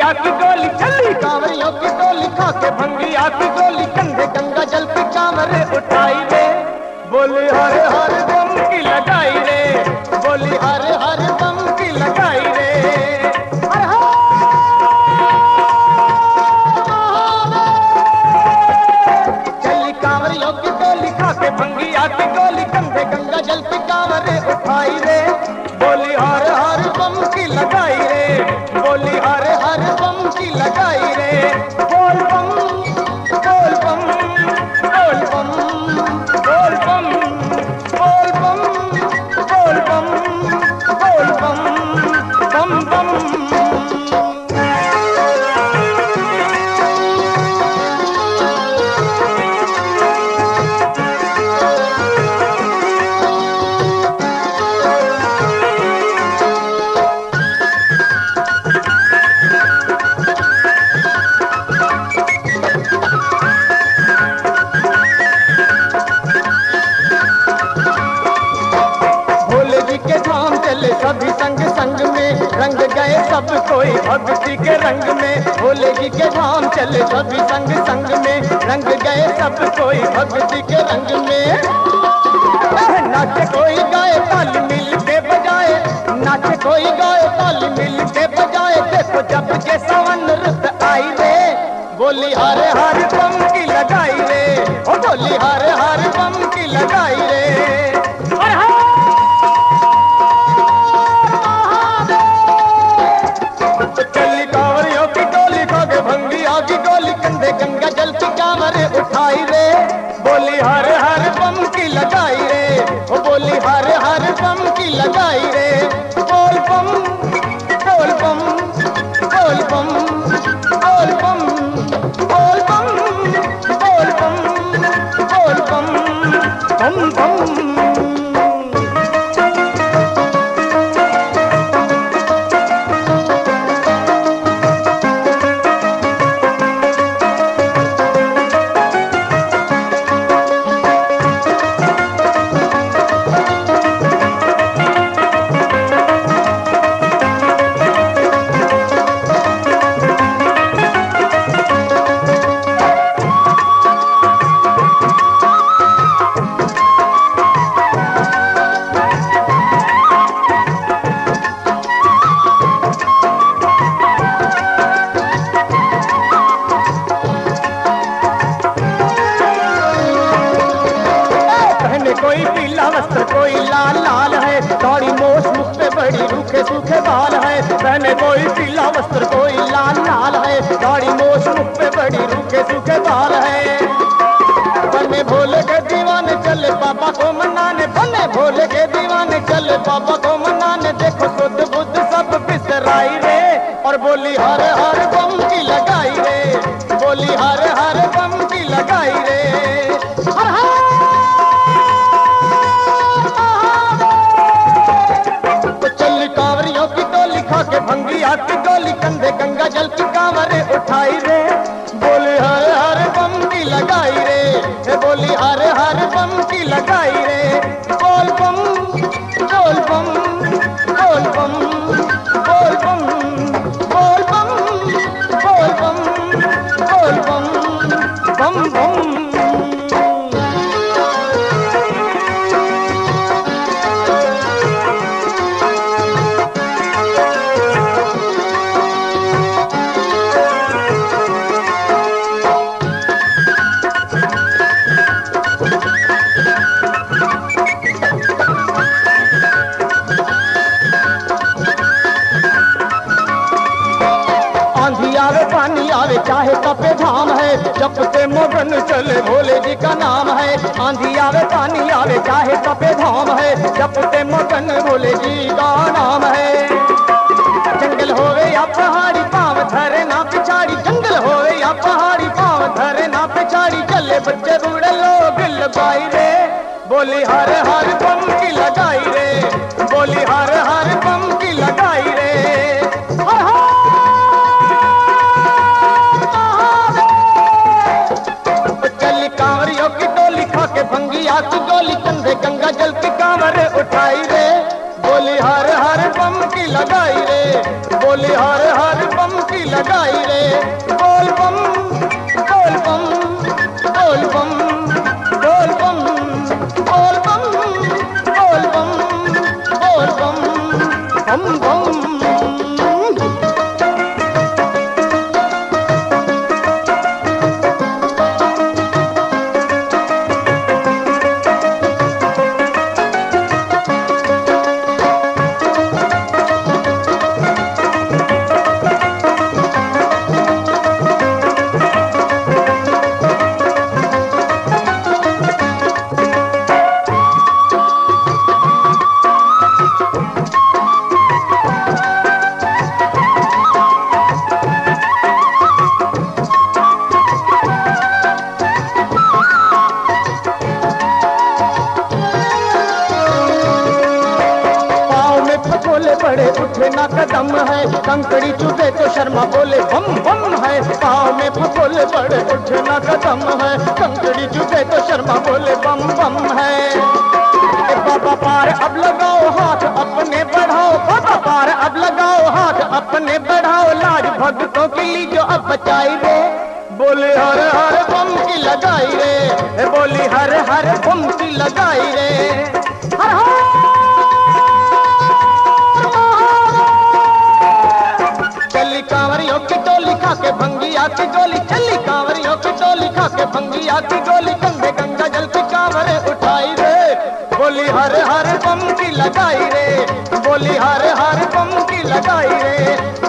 भंगिया की गोली चली, कांवरियों की टोली खा के भंगिया की गोली, कंधे गंगा जल की कांवर उठाई रे, बोली हर हर बम की लगाई रे, बोली हर हर बम की लगाई रे। हर हर चली कांवरियों की टोली खा के भंगिया की गोली, कंधे गंगा जल की कांवर उठाई रे, बोली हर हर बम की लगाई रे, बोली हर हर बम की लगाई रे। बोल बम बोल बम बोल बम बोल बम बोल बम बोल बम बोल बम बम बम। सभी संग संग में रंग गए सब कोई भक्ति के रंग में, भोले जी के धाम चले सभी संग संग में रंग गए सब कोई भक्ति के रंग में। नाचे कोई गाए ताली मिल के बजाए, नाचे कोई गाए ताली मिल के बजाए, देखो जब के सावन रुत आई रे, बोली हर हर बम की लगाई रे, ओ बोली हर हर बम की लगाई रे। की गोली कंधे गंगा जल की कांवर उठाई रे, बोली हर हर बम की लगाई रे, ओ बोली हर हर बम की लगाई रे। बोल बम बोल बम बोल बम बोल बम बोल बम बोल बम बोल बम बम बम। कोई पीला वस्त्र कोई लाल लाल है, दाढ़ी मोछ मुख पे बड़ी रूखे सूखे बाल है, पहने कोई पीला वस्त्र कोई लाल लाल है, दाढ़ी मोछ मुख पे बड़ी रूखे सूखे बाल है। बने भोले के दीवाने चले बाबा को मनाने, बने भोले के दीवाने चले बाबा को मनाने, देखो शुद्ध बुद्ध सब बिसराई रे, और बोली हर हर बम की लगाई रे, बोली हर हर बम की लगाई रे। हर हर के भंगिया की गोली कंधे गंगा जल की कांवर उठाई रे, बोली हर हर बम की लगाई रे, बोली हर हर बम की लगाई रे। बोल बम बोल बम बोल बम बोल बम बोल बम बोल बम बोल बम बम बम। पानी आवे चाहे तपे धाम है, जपते मगन चले भोले जी का नाम है। आंधी आवे पानी आवे चाहे तपे धाम है, जपते मगन भोले जी का नाम है। जंगल होवे या पहाड़ी पाँव धरे ना पिछाड़ी, जंगल होवे या पहाड़ी पाँव धरे ना पिछाड़ी, चले बच्चे बूढ़े लोग लगाई रे, बोली हर हर बम की लगाई रे, बोली हर हर बम की लगाई रे। हर हर कांवरियों की टोली खा के भंगिया की गोली कंधे गंगा जल की कांवर उठाई रे, बोली हर हर बम की लगाई रे। बोली हर हर बम की लगाई रे। बोल बम बोल बम बोल बम बोल बम बोल बम बोल बम बोल बम बम बम। बड़े उठे ना कदम है, कंकड़ी चुभे तो शर्मा बोले बम बम है। पाँव में फफोले बड़े उठे ना कदम है, कंकड़ी चुभे तो शर्मा बोले बम बम है। बाबा पार अब लगाओ हाथ अपने बढ़ाओ, बाबा पार अब लगाओ हाथ अपने बढ़ाओ, लाज भक्तों की ली जो अब बचाई रे। बोली हर हर बम की लगाई रे, बोली हर हर बम की लगाई रे। हर हर चली कांवरियों की टोली खा के भंगिया की गोली, चली कांवरियों की टोली खा के भंगिया की गोली, गंगे गंगा जल की कांवरे उठाई रे। बोली हर हर बम की लगाई रे, बोली हर हर बम की लगाई रे।